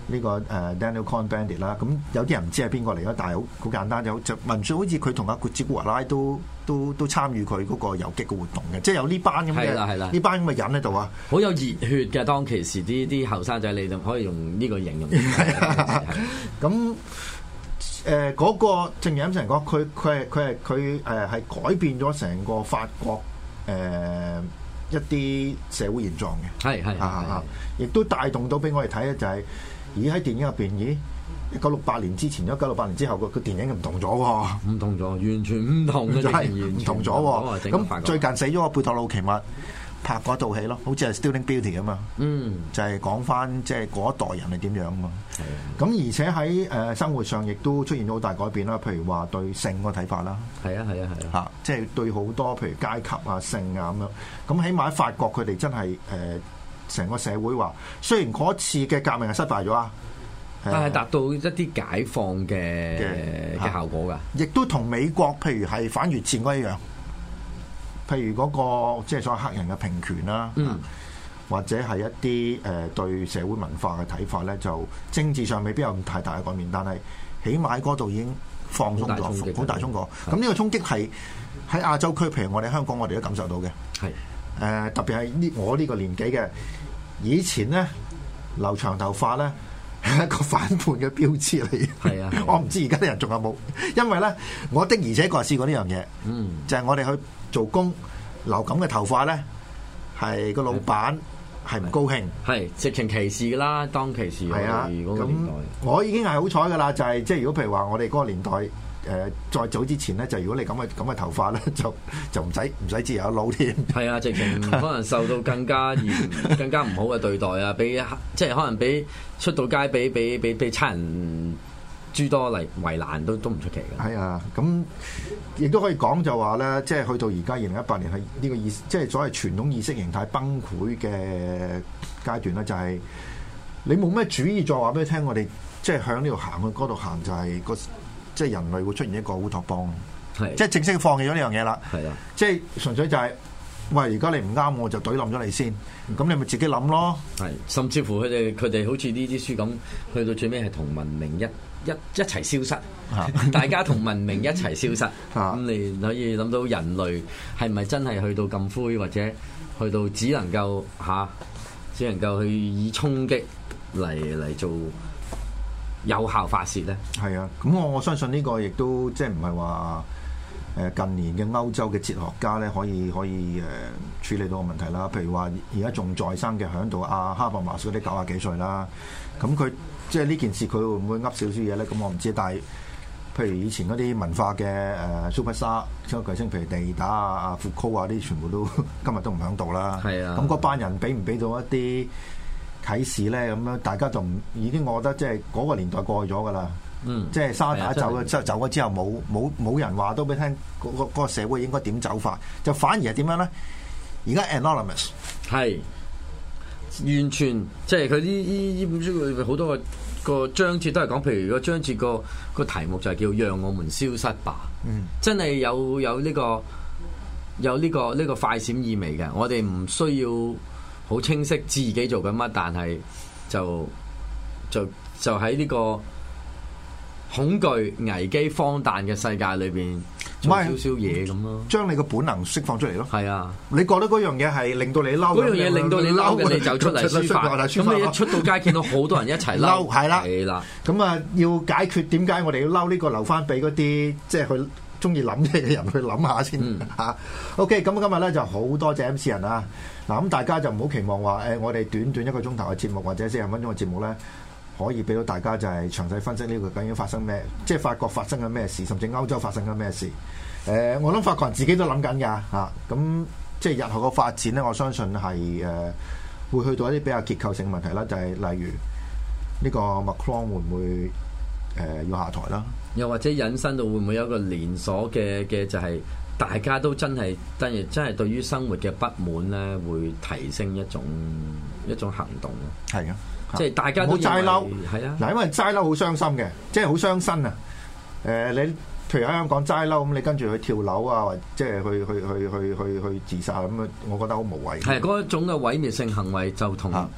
呢個誒 Daniel Cohn-Bendit 啦，咁有啲人唔知係邊個嚟啦，但係好好簡單就就聞説好似佢同阿古茲古華拉都都都參與佢嗰個遊擊嘅活動嘅，即係有呢班咁嘅呢班咁嘅人喺度啊， 好有熱血嘅當其時啲啲後生仔，你就可以用呢個形容。 咁誒嗰個正如啱先講，佢佢係佢係佢誒係改變咗成個法國誒、呃、一啲社會現狀嘅， 係係係， 亦都帶動到俾我哋睇咧，就係、是。咦喺電影入邊，咦一九六八年之前，一九六八年之後個個電影唔同咗喎， 唔同咗，完全唔同嘅， 係唔同咗喎。咁最近死咗個貝托魯奇密拍嗰套戲咯，好似係 Stealing Beauty 啊嘛，嗯，就係講翻即係嗰一代人係點樣啊嘛。咁而且喺誒生活上亦都出現咗好大改變啦，譬如話對性個睇法啦，係啊係啊係啊，嚇即係對好多譬如階級啊性啊咁樣。咁起碼喺法國佢哋真係誒。成個社會話，雖然嗰次嘅革命係失敗咗啊， 但係達到一啲解放嘅嘅效果㗎。 亦都同美國譬如係反越戰嗰一樣，譬如嗰、嗰個即係所謂黑人嘅平權啦，嗯、或者係一啲誒、呃、對社會文化嘅睇法咧，就政治上未必有咁太大嘅改變，但係起碼喺嗰度已經放鬆咗，好大衝過。咁呢個衝擊係喺亞洲區，譬如我哋香港，我哋都感受到嘅。係誒、呃，特別係呢我呢個年紀嘅。以前咧留長頭髮咧係一個反叛嘅標誌嚟，係啊！我唔知而家啲人仲有冇，因為咧我的而且確係試過呢樣嘢，嗯，就係我哋去做工留咁嘅頭髮咧，係個老闆係唔高興，係直情歧視㗎啦，當歧視係啊！咁我已經係好彩㗎啦，就係即係如果譬如話我哋嗰個年代。誒、呃、再早之前咧，就如果你咁嘅咁嘅頭髮咧，就就唔使唔使自由撈添。係啊，直情可能受到更加嚴、更加唔好嘅對待啊！俾即係可能俾出到街，俾俾俾俾差人諸多嚟為難，都都唔出奇嘅。係啊，咁亦都可以講就話咧，即係去到而家二零一八年係呢個意，即係所謂傳統意識形態崩潰嘅階段咧，就係、是、你冇咩主意再話俾你聽，我哋即係向呢度行去嗰度行，就係、是、個。即係人類會出現一個烏托邦，係即係正式放棄咗呢樣嘢啦。係啊，即係純粹就係、是，喂，而家你唔啱，我就懟冧咗你先。咁、嗯、你咪自己諗咯。係，甚至乎佢哋佢哋好似呢啲書咁，去到最尾係同文明一一一齊消失。啊、大家同文明一齊消失。咁、啊、你可以諗到人類係咪真係去到咁灰，或者去到只能夠嚇、啊，只能夠去以衝擊嚟嚟做。有效發泄咧，係啊！咁我我相信呢個亦都即係唔係話誒近年嘅歐洲嘅哲學家咧，可以可以誒、呃、處理到個問題啦。譬如話而家仲在生嘅響度阿哈伯馬斯嗰啲九廿幾歲啦，咁佢即係呢件事佢會唔會噏少少嘢咧？咁我唔知，但係譬如以前嗰啲文化嘅誒 superstar 超級巨星，譬如地打啊、阿傅柯啊，啲全部都今日都唔響度啦。係啊，咁嗰班人俾唔俾到一啲啟示咧，咁樣大家就唔已經，我覺得即係嗰個年代過去咗噶啦。嗯，即係沙打走咗，之後走咗之後冇冇冇人話都俾聽嗰個嗰個社會應該點走法，就反而係點樣咧？而家 anonymous 係完全即係佢呢呢呢本書裏邊好多個個章節都係講，譬如個章節個個題目就係叫讓我們消失吧。嗯，真係有有呢個有呢個呢個快閃意味嘅，我哋唔需要好清晰自己做緊乜，但係就就就喺呢個恐懼、危機、荒誕嘅世界裏邊做少少嘢咁咯，將你個本能釋放出嚟咯。係啊，你覺得嗰樣嘢係令到你嬲，嗰樣嘢令到你嬲嘅，你就出嚟抒發。咁你一出到街見到好多人一齊嬲，係啦，係啦。咁啊，要解決點解我哋要嬲呢個，留翻俾嗰啲即係佢中意諗嘢嘅人去諗下先嚇。嗯啊、OK，咁今日咧就好多謝 M C 人啊！嗱，咁大家就唔好期望話誒、欸，我哋短短一個鐘頭嘅節目或者四十分鐘嘅節目咧，可以俾到大家就係詳細分析呢個究竟發生咩，即係法國發生緊咩事，甚至歐洲發生緊咩事。誒、呃，我諗法國人自己都諗緊㗎嚇。咁、啊、即係日後個發展咧，我相信係誒、呃、會去到一啲比較結構性問題啦，就係、是、例如呢個 Macron 會唔會誒、呃、要下台啦？又或者引申到會唔會有一個連鎖嘅嘅就係、是、大家都真係真係真係對於生活嘅不滿咧，會提升一種一種行動咯。係啊，即係大家都好齋嬲，係啊。嗱，因為齋嬲好傷心嘅，即係好傷身啊。誒、呃，你譬如喺香港齋嬲咁，你跟住去跳樓啊，或者即係去去去去去去自殺咁啊，我覺得好無謂。係嗰一種嘅毀滅性行為就同。啊即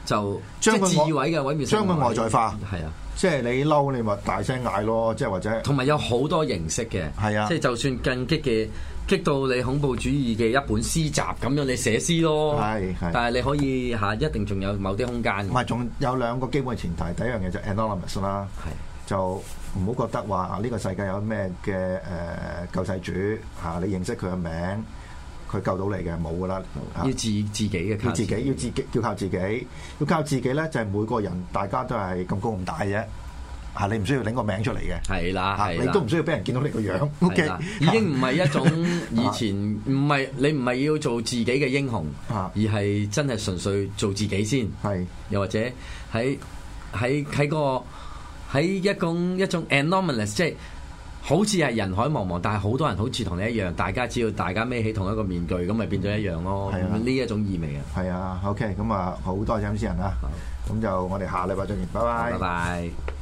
就將佢即係自毀嘅毀滅性， 將佢外在化。 係啊。 即係你嬲，你咪大聲嗌咯，即係或者同埋有好多形式嘅， 係啊， 即係就算更激嘅，激到你恐怖主義嘅一本詩集咁樣，你寫詩咯， 係係， 但係你可以嚇一定仲有某啲空間。 唔係，仲有兩個基本嘅前提，第一樣嘢就 anonymous 啦，係就唔好覺得話呢個世界有咩嘅誒救世主嚇，你認識佢嘅名。佢救到你嘅冇噶啦， 要自自己嘅， 要自己要自己要靠自己，要靠自己咧就係每個人大家都係咁高咁大啫，嚇你唔需要拎個名出嚟嘅， 係啦，係你都唔需要俾人見到你個樣 ，OK， 已經唔係一種以前唔係你唔係要做自己嘅英雄，而係真係純粹做自己先， 係又或者喺喺喺個喺一種一種 anomalous 即係。好似係人海茫茫，但係好多人好似同你一樣，大家只要大家孭起同一個面具，咁咪變咗一樣咯。係啊，呢一種意味啊。 係啊 ，OK，咁啊好多謝主持人啦。咁就我哋下禮拜再見，拜拜。 拜拜。